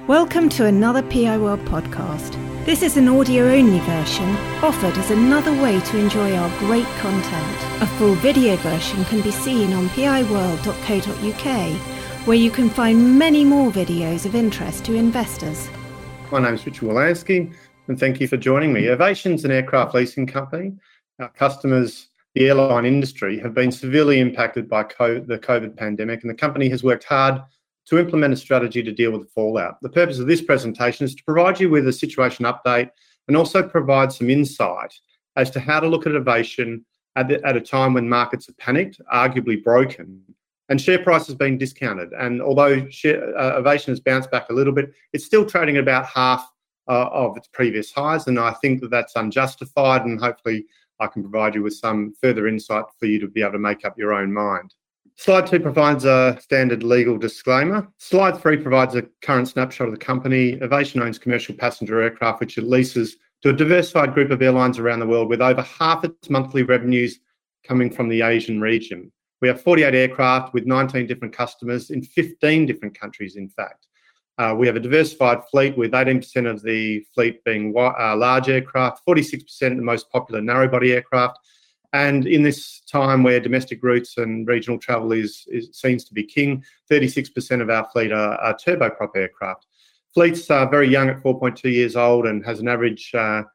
Welcome to another PI World podcast. This is an audio-only version offered as another way to enjoy our great content. A full video version can be seen on piworld.co.uk, where you can find many more videos of interest to investors. My name is Richard Wolanski, and thank you for joining me. Avation's an aircraft leasing company. Our customers, the airline industry, have been severely impacted by the COVID pandemic, and the company has worked hard to implement a strategy to deal with the fallout. The purpose of this presentation is to provide you with a situation update and also provide some insight as to how to look at Avation at a time when markets are panicked, arguably broken, and share price has been discounted. And although Avation has bounced back a little bit, it's still trading at about half of its previous highs, and I think that that's unjustified, and hopefully I can provide you with some further insight for you to be able to make up your own mind. Slide 2 provides a standard legal disclaimer. Slide 3 provides a current snapshot of the company. Avation owns commercial passenger aircraft, which it leases to a diversified group of airlines around the world, with over half its monthly revenues coming from the Asian region. We have 48 aircraft with 19 different customers in 15 different countries, in fact. We have a diversified fleet with 18% of the fleet being large aircraft, 46% the most popular narrow-body aircraft. And in this time where domestic routes and regional travel seems to be king, 36% of our fleet are turboprop aircraft. Fleets are very young at 4.2 years old and has an average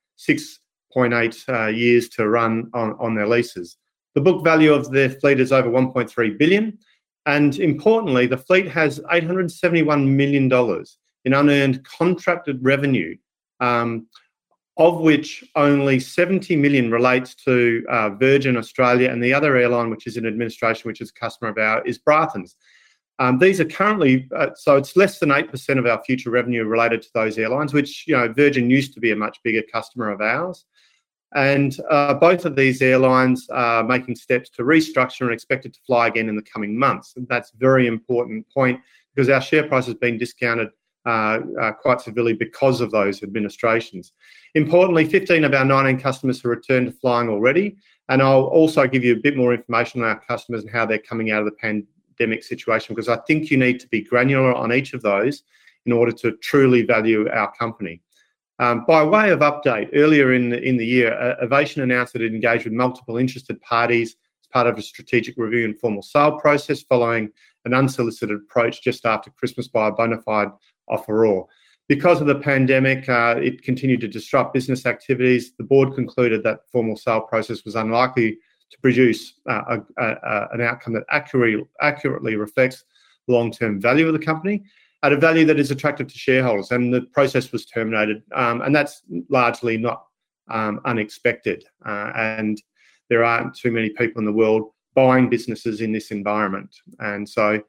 6.8 years to run on their leases. The book value of the fleet is over $1.3 billion. And importantly, the fleet has $871 million in unearned contracted revenue, of which only $70 million relates to Virgin Australia, and the other airline, which is in administration, which is a customer of ours, is Braathens. These are currently, so it's less than 8% of our future revenue related to those airlines, which, Virgin used to be a much bigger customer of ours. And both of these airlines are making steps to restructure and expected to fly again in the coming months. And that's a very important point because our share price has been discounted quite severely because of those administrations. Importantly, 15 of our 19 customers have returned to flying already, and I'll also give you a bit more information on our customers and how they're coming out of the pandemic situation, because I think you need to be granular on each of those in order to truly value our company. By way of update, earlier in the year, Avation announced that it engaged with multiple interested parties as part of a strategic review and formal sale process following an unsolicited approach just after Christmas by a bona fide offeror. Because of the pandemic, it continued to disrupt business activities. The board concluded that the formal sale process was unlikely to produce an outcome that accurately reflects the long-term value of the company at a value that is attractive to shareholders, and the process was terminated. And that's largely not unexpected. And there aren't too many people in the world buying businesses in this environment. And so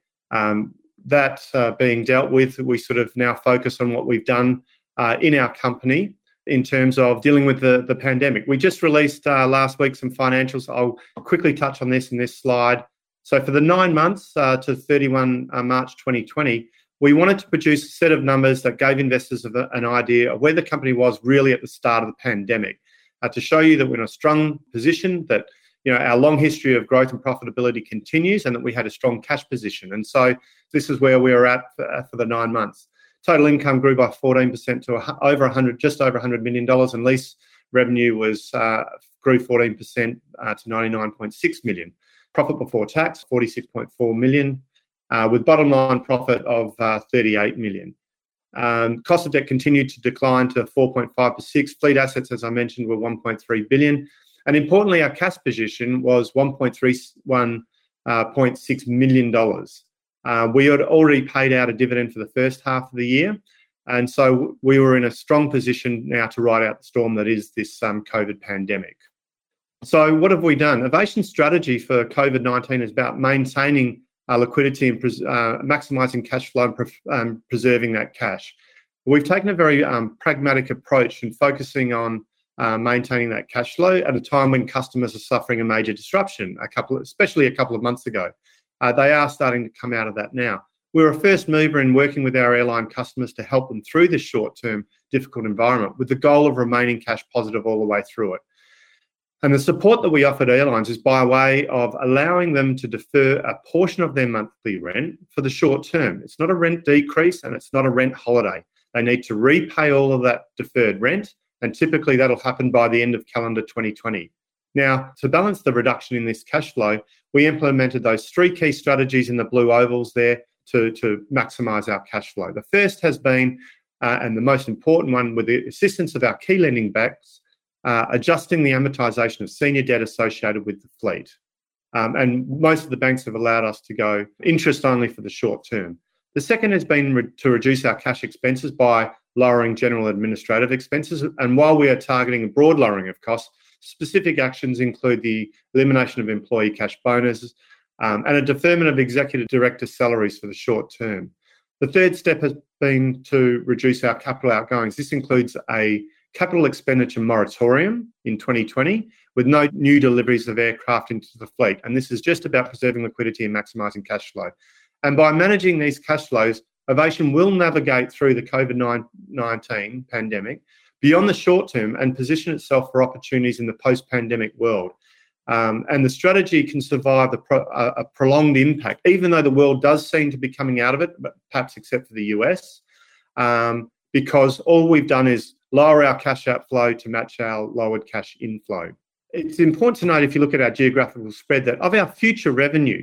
that being dealt with, we sort of now focus on what we've done in our company in terms of dealing with the pandemic. We just released last week some financials. I'll quickly touch on this in this slide. So for the 9 months to 31 March 2020, we wanted to produce a set of numbers that gave investors an idea of where the company was really at the start of the pandemic, to show you that we're in a strong position, that our long history of growth and profitability continues, and that we had a strong cash position. And so this is where we are at for the 9 months. Total income grew by 14% to just over $100 million, and lease revenue grew 14% to $99.6 million. Profit before tax, $46.4 million, with bottom line profit of $38 million. Cost of debt continued to decline to 4.5%. Fleet assets, as I mentioned, were $1.3 billion. And importantly, our cash position was $1.6 million. We had already paid out a dividend for the first half of the year. And so we were in a strong position now to ride out the storm that is this COVID pandemic. So what have we done? Avation's strategy for COVID-19 is about maintaining liquidity and maximising cash flow and preserving that cash. We've taken a very pragmatic approach in focusing on maintaining that cash flow at a time when customers are suffering a major disruption, especially a couple of months ago. They are starting to come out of that now. We're a first mover in working with our airline customers to help them through this short-term difficult environment, with the goal of remaining cash positive all the way through it. And the support that we offer to airlines is by way of allowing them to defer a portion of their monthly rent for the short term. It's not a rent decrease and it's not a rent holiday. They need to repay all of that deferred rent, and typically that'll happen by the end of calendar 2020. Now, to balance the reduction in this cash flow, we implemented those three key strategies in the blue ovals there to maximise our cash flow. The first has been, and the most important one, with the assistance of our key lending banks, adjusting the amortisation of senior debt associated with the fleet. And most of the banks have allowed us to go interest only for the short term. The second has been to reduce our cash expenses by lowering general administrative expenses. And while we are targeting a broad lowering of costs, specific actions include the elimination of employee cash bonuses and a deferment of executive director salaries for the short term. The third step has been to reduce our capital outgoings. This includes a capital expenditure moratorium in 2020 with no new deliveries of aircraft into the fleet. And this is just about preserving liquidity and maximising cash flow. And by managing these cash flows, Avation will navigate through the COVID-19 pandemic beyond the short term and position itself for opportunities in the post-pandemic world. And the strategy can survive a prolonged impact, even though the world does seem to be coming out of it, but perhaps except for the US, because all we've done is lower our cash outflow to match our lowered cash inflow. It's important to note, if you look at our geographical spread, that of our future revenue,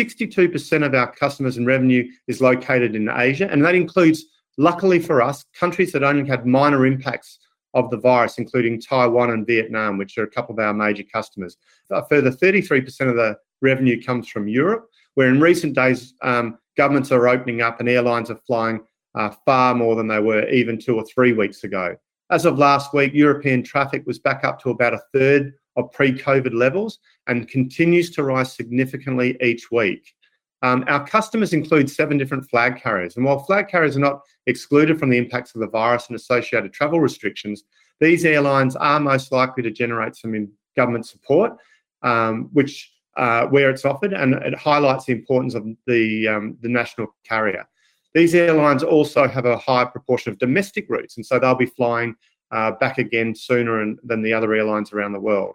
62% of our customers and revenue is located in Asia, and that includes, luckily for us, countries that only had minor impacts of the virus, including Taiwan and Vietnam, which are a couple of our major customers. A further 33% of the revenue comes from Europe, where in recent days, governments are opening up and airlines are flying far more than they were even 2 or 3 weeks ago. As of last week, European traffic was back up to about a third of pre-COVID levels and continues to rise significantly each week. Our customers include 7 different flag carriers. And while flag carriers are not excluded from the impacts of the virus and associated travel restrictions, these airlines are most likely to generate some government support, which where it's offered, and it highlights the importance of the national carrier. These airlines also have a high proportion of domestic routes, and so they'll be flying back again sooner than the other airlines around the world.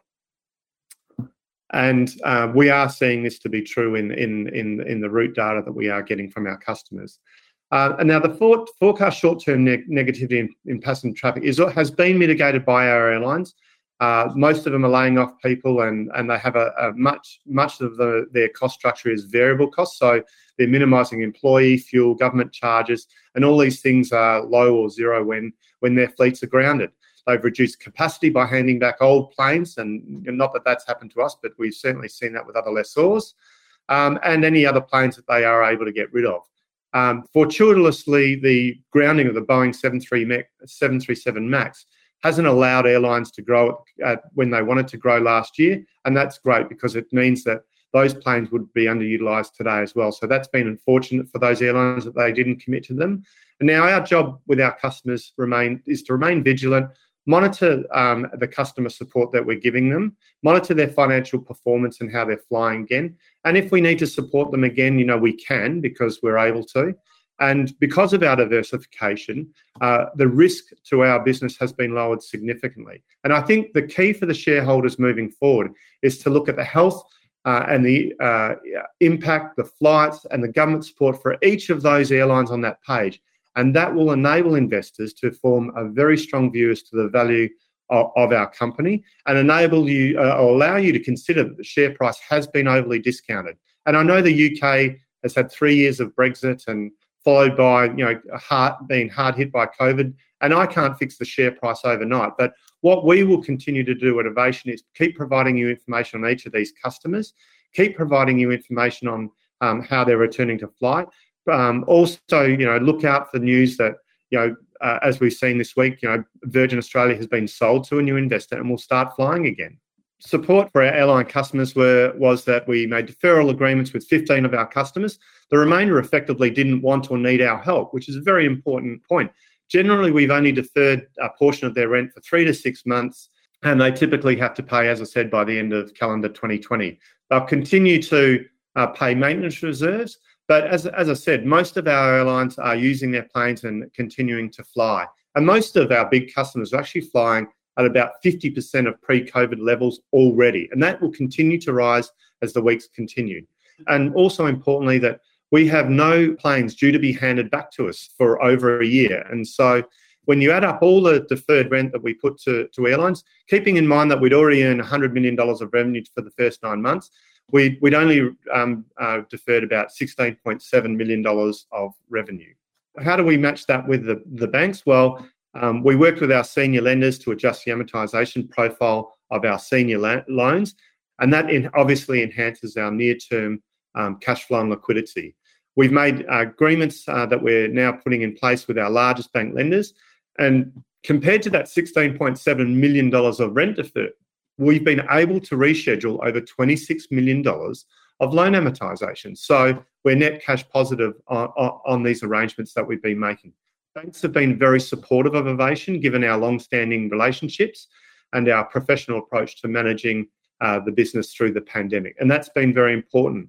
And we are seeing this to be true in the route data that we are getting from our customers. And now the forecast short-term negativity in passenger traffic has been mitigated by our airlines. Most of them are laying off people, and they have much of their cost structure is variable costs. So they're minimising employee, fuel, government charges, and all these things are low or zero when their fleets are grounded. They've reduced capacity by handing back old planes, and not that that's happened to us, but we've certainly seen that with other lessors, and any other planes that they are able to get rid of. Fortuitously, the grounding of the Boeing 737 MAX hasn't allowed airlines to grow when they wanted to grow last year, and that's great because it means that those planes would be underutilised today as well. So that's been unfortunate for those airlines that they didn't commit to them. And now our job with our customers is to remain vigilant, monitor the customer support that we're giving them, monitor their financial performance and how they're flying again. And if we need to support them again, we can, because we're able to. And because of our diversification, the risk to our business has been lowered significantly. And I think the key for the shareholders moving forward is to look at the health and the impact, the flights and the government support for each of those airlines on that page. And that will enable investors to form a very strong view as to the value of our company, and enable you or allow you to consider that the share price has been overly discounted. And I know the UK has had 3 years of Brexit, and followed by being hard hit by COVID. And I can't fix the share price overnight. But what we will continue to do at Avation is keep providing you information on each of these customers, keep providing you information on how they're returning to flight. Also, look out for news that, as we've seen this week, Virgin Australia has been sold to a new investor and will start flying again. Support for our airline customers was that we made deferral agreements with 15 of our customers. The remainder effectively didn't want or need our help, which is a very important point. Generally, we've only deferred a portion of their rent for 3 to 6 months, and they typically have to pay, as I said, by the end of calendar 2020. They'll continue to pay maintenance reserves, but as I said, most of our airlines are using their planes and continuing to fly. And most of our big customers are actually flying at about 50% of pre-COVID levels already. And that will continue to rise as the weeks continue. And also importantly, that we have no planes due to be handed back to us for over a year. And so when you add up all the deferred rent that we put to airlines, keeping in mind that we'd already earned $100 million of revenue for the first 9 months, we'd only deferred about $16.7 million of revenue. How do we match that with the banks? Well, we worked with our senior lenders to adjust the amortization profile of our senior loans, and that obviously enhances our near-term cash flow and liquidity. We've made agreements that we're now putting in place with our largest bank lenders, and compared to that $16.7 million of rent deferred, we've been able to reschedule over $26 million of loan amortization. So we're net cash positive on these arrangements that we've been making. Banks have been very supportive of Avation, given our long-standing relationships and our professional approach to managing the business through the pandemic. And that's been very important.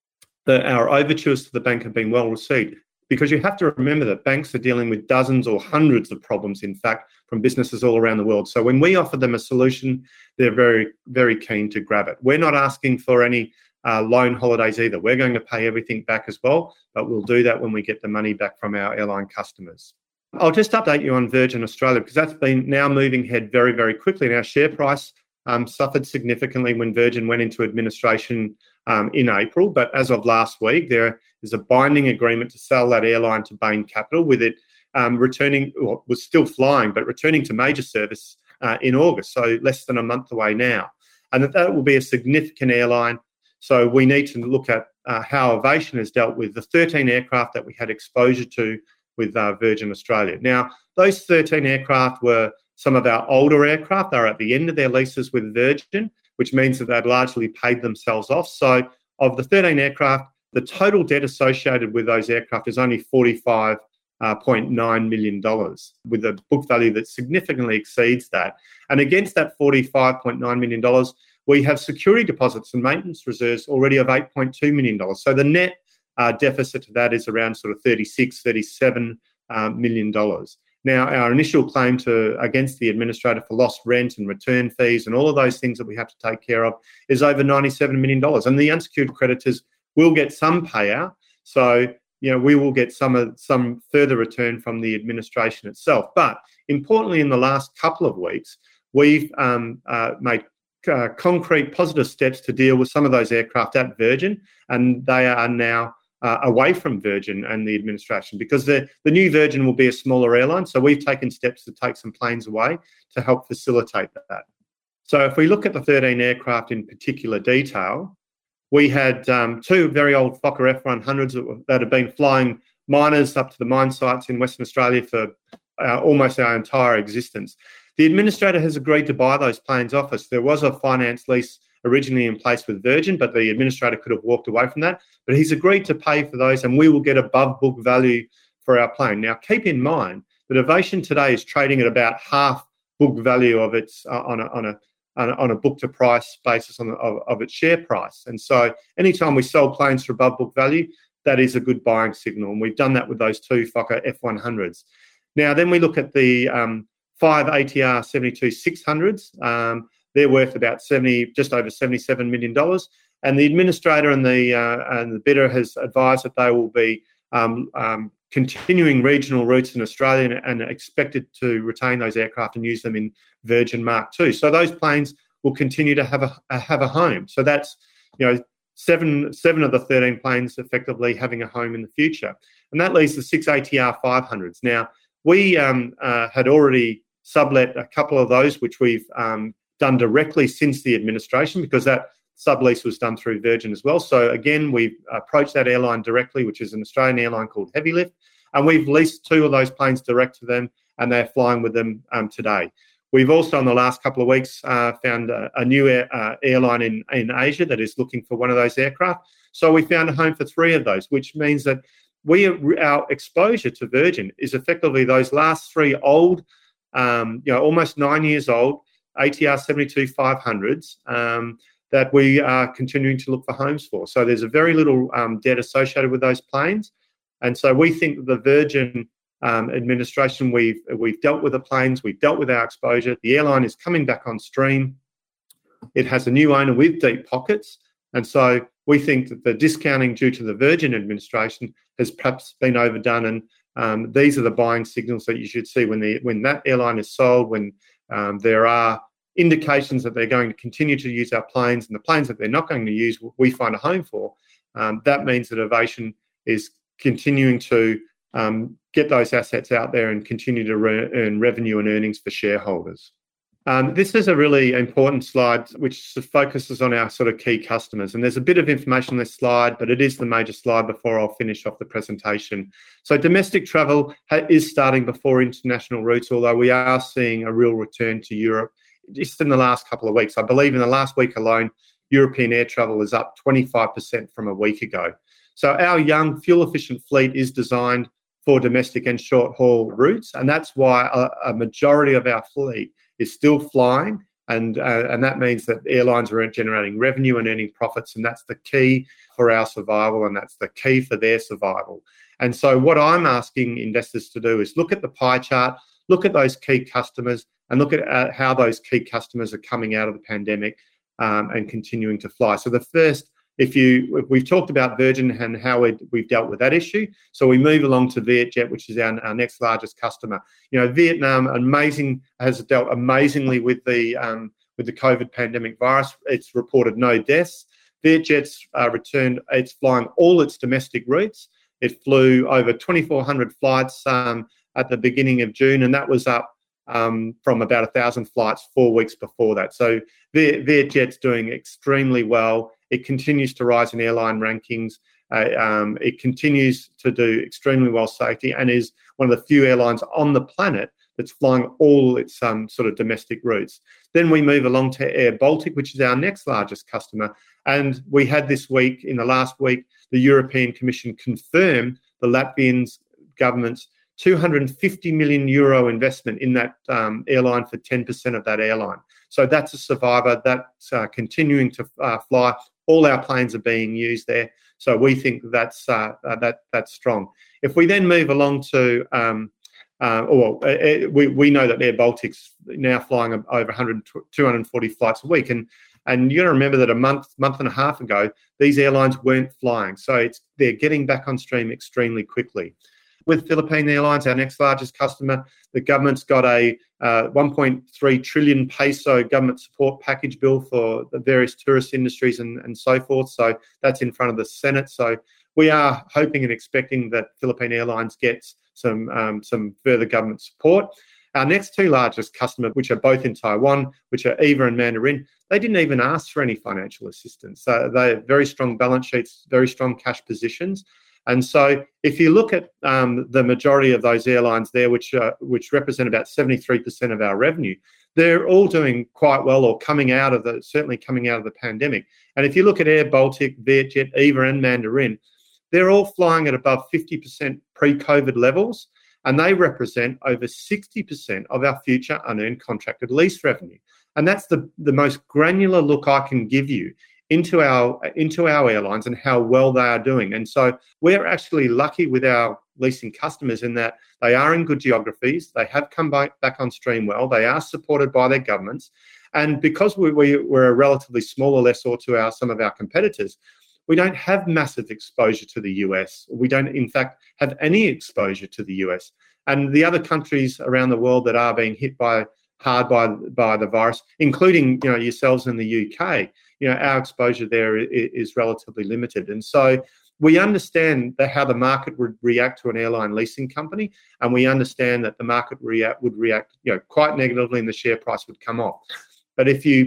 Our overtures to the bank have been well received, because you have to remember that banks are dealing with dozens or hundreds of problems, in fact, from businesses all around the world. So when we offer them a solution, they're very, very keen to grab it. We're not asking for any loan holidays either. We're going to pay everything back as well, but we'll do that when we get the money back from our airline customers. I'll just update you on Virgin Australia, because that's been now moving ahead very, very quickly. And our share price suffered significantly when Virgin went into administration in April. But as of last week, there is a binding agreement to sell that airline to Bain Capital, with it returning, well, was still flying, but returning to major service in August, so less than a month away now. And that will be a significant airline. So we need to look at how Avation has dealt with the 13 aircraft that we had exposure to with Virgin Australia. Now, those 13 aircraft were some of our older aircraft. They're at the end of their leases with Virgin, which means that they'd largely paid themselves off. So of the 13 aircraft, the total debt associated with those aircraft is only $45.9 million, with a book value that significantly exceeds that. And against that $45.9 million, we have security deposits and maintenance reserves already of $8.2 million. So the net deficit to that is around sort of $37 million. Now, our initial claim against the administrator for lost rent and return fees and all of those things that we have to take care of is over $97 million. And the unsecured creditors will get some payout. So, we will get some further return from the administration itself. But importantly, in the last couple of weeks, we've made concrete positive steps to deal with some of those aircraft at Virgin, and they are now away from Virgin and the administration, because the new Virgin will be a smaller airline. So we've taken steps to take some planes away to help facilitate that. So if we look at the 13 aircraft in particular detail, we had two very old Fokker F100s that have been flying miners up to the mine sites in Western Australia for almost our entire existence. The administrator has agreed to buy those planes off us. There was a finance lease originally in place with Virgin, but the administrator could have walked away from that. But he's agreed to pay for those, and we will get above book value for our plane. Now, keep in mind that Avation today is trading at about half book value of its on a book to price basis of its share price. And so anytime we sell planes for above book value, that is a good buying signal. And we've done that with those two Fokker F100s. Now, then we look at the 5 ATR 72-600s. They're worth about just over $77 million. And the administrator and the bidder has advised that they will be continuing regional routes in Australia and expected to retain those aircraft and use them in Virgin Mark II. So those planes will continue to have a home. So that's seven of the 13 planes effectively having a home in the future. And that leaves the 6 ATR 500s. Now, we had already sublet a couple of those, which we've done directly since the administration, because that sublease was done through Virgin as well. So again, we've approached that airline directly, which is an Australian airline called Heavylift, and we've leased 2 of those planes direct to them, and they're flying with them today. We've also, in the last couple of weeks, found a new airline in Asia that is looking for one of those aircraft. So we found a home for 3 of those, which means that our exposure to Virgin is effectively those last 3 old, almost 9 years old, ATR 72-500s that we are continuing to look for homes for. So there's a very little debt associated with those planes. And so we think the Virgin administration, we've dealt with the planes, we've dealt with our exposure. The airline is coming back on stream. It has a new owner with deep pockets. And so we think that the discounting due to the Virgin administration has perhaps been overdone. And these are the buying signals that you should see when that airline is sold, when there are indications that they're going to continue to use our planes, and the planes that they're not going to use, we find a home for. That means that Avation is continuing to get those assets out there and continue to earn revenue and earnings for shareholders. This is a really important slide which focuses on our sort of key customers. And there's a bit of information on this slide, but it is the major slide before I'll finish off the presentation. So domestic travel is starting before international routes, although we are seeing a real return to Europe just in the last couple of weeks. I believe in the last week alone, European air travel is up 25% from a week ago. So our young, fuel-efficient fleet is designed for domestic and short-haul routes, and that's why a majority of our fleet is still flying, and that means that airlines are generating revenue and earning profits, and that's the key for our survival, and that's the key for their survival. And so what I'm asking investors to do is look at the pie chart, look at those key customers, and look at how those key customers are coming out of the pandemic and continuing to fly. So the first, we've talked about Virgin and how we've dealt with that issue. So we move along to Vietjet, which is our next largest customer. Vietnam has dealt amazingly with the COVID pandemic virus. It's reported no deaths. Vietjet's returned. It's flying all its domestic routes. It flew over 2,400 flights at the beginning of June, and that was up from about 1,000 flights 4 weeks before that. So Vietjet's doing extremely well. It continues to rise in airline rankings. It continues to do extremely well safety, and is one of the few airlines on the planet that's flying all its sort of domestic routes. Then we move along to Air Baltic, which is our next largest customer. And we had in the last week, the European Commission confirmed the Latvian government's €250 million investment in that airline for 10% of that airline. So that's a survivor. That's continuing to fly. All our planes are being used there. So we think that's strong. If we then move along to, we know that Air Baltic's now flying over 240 flights a week. And you got to remember that a month and a half ago, these airlines weren't flying. So they're getting back on stream extremely quickly. With Philippine Airlines, our next largest customer, the government's got a 1.3 trillion peso government support package bill for the various tourist industries and so forth. So that's in front of the Senate. So we are hoping and expecting that Philippine Airlines gets some further government support. Our next two largest customers, which are both in Taiwan, which are EVA and Mandarin, they didn't even ask for any financial assistance. So they have very strong balance sheets, very strong cash positions. And so if you look at the majority of those airlines there, which represent about 73% of our revenue, they're all doing quite well, or certainly coming out of the pandemic. And if you look at Air Baltic, Vietjet, EVA and Mandarin, they're all flying at above 50% pre-COVID levels, and they represent over 60% of our future unearned contracted lease revenue. And that's the most granular look I can give you into our airlines and how well they are doing. And so we're actually lucky with our leasing customers in that they are in good geographies, they have come back on stream well, they are supported by their governments. And because we're a relatively smaller lessor to some of our competitors, we don't have massive exposure to the US. We don't, in fact, have any exposure to the US. And the other countries around the world that are being hit hard by the virus, including yourselves in the UK, our exposure there is relatively limited. And so we understand how the market would react to an airline leasing company, and we understand that the market would react quite negatively, and the share price would come off. But if you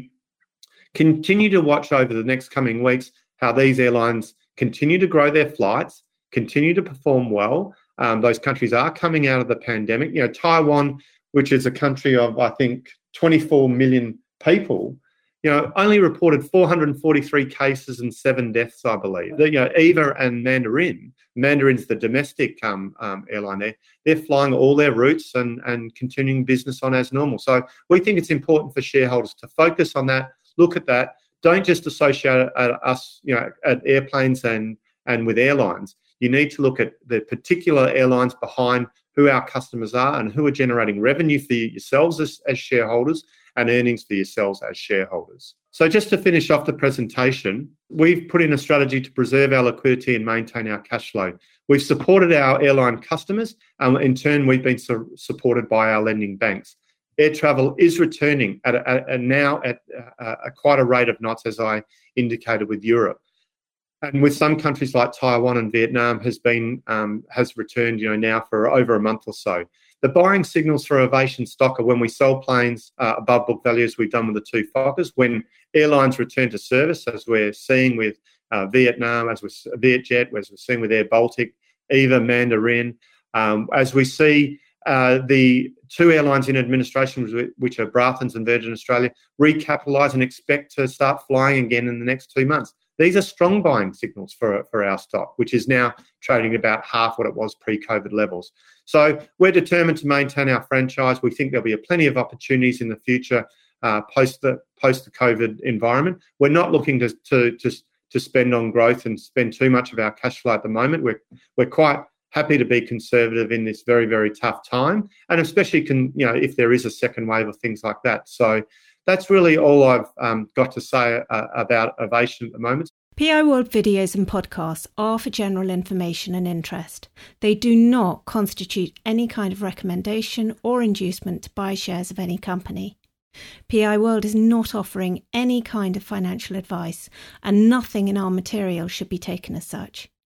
continue to watch over the next coming weeks how these airlines continue to grow their flights, continue to perform well, those countries are coming out of the pandemic. Taiwan, which is a country of, I think, 24 million people, only reported 443 cases and 7 deaths, I believe. EVA and Mandarin's the domestic airline there. They're flying all their routes and continuing business on as normal. So we think it's important for shareholders to focus on that, look at that. Don't just associate us, at airplanes and with airlines. You need to look at the particular airlines behind who our customers are and who are generating revenue for yourselves as shareholders and earnings for yourselves as shareholders. So just to finish off the presentation, we've put in a strategy to preserve our liquidity and maintain our cash flow. We've supported our airline customers, and in turn, we've been supported by our lending banks. Air travel is returning now at quite a rate of knots, as I indicated with Europe. And with some countries like Taiwan and Vietnam has returned, now for over a month or so. The buying signals for Avation stock are when we sell planes above book value, as we've done with the two Fokkers, when airlines return to service, as we're seeing with Vietnam, as with Vietjet, as we're seeing with Air Baltic, EVA, Mandarin, as we see the two airlines in administration, which are Braathens and Virgin Australia, recapitalise and expect to start flying again in the next 2 months. These are strong buying signals for our stock, which is now trading about half what it was pre-COVID levels. So we're determined to maintain our franchise. We think there'll be plenty of opportunities in the future post the COVID environment. We're not looking to spend on growth and spend too much of our cash flow at the moment. We're quite happy to be conservative in this very, very tough time, and especially if there is a second wave of things like that. So that's really all I've got to say about Avation at the moment. PI World videos and podcasts are for general information and interest. They do not constitute any kind of recommendation or inducement to buy shares of any company. PI World is not offering any kind of financial advice, and nothing in our material should be taken as such.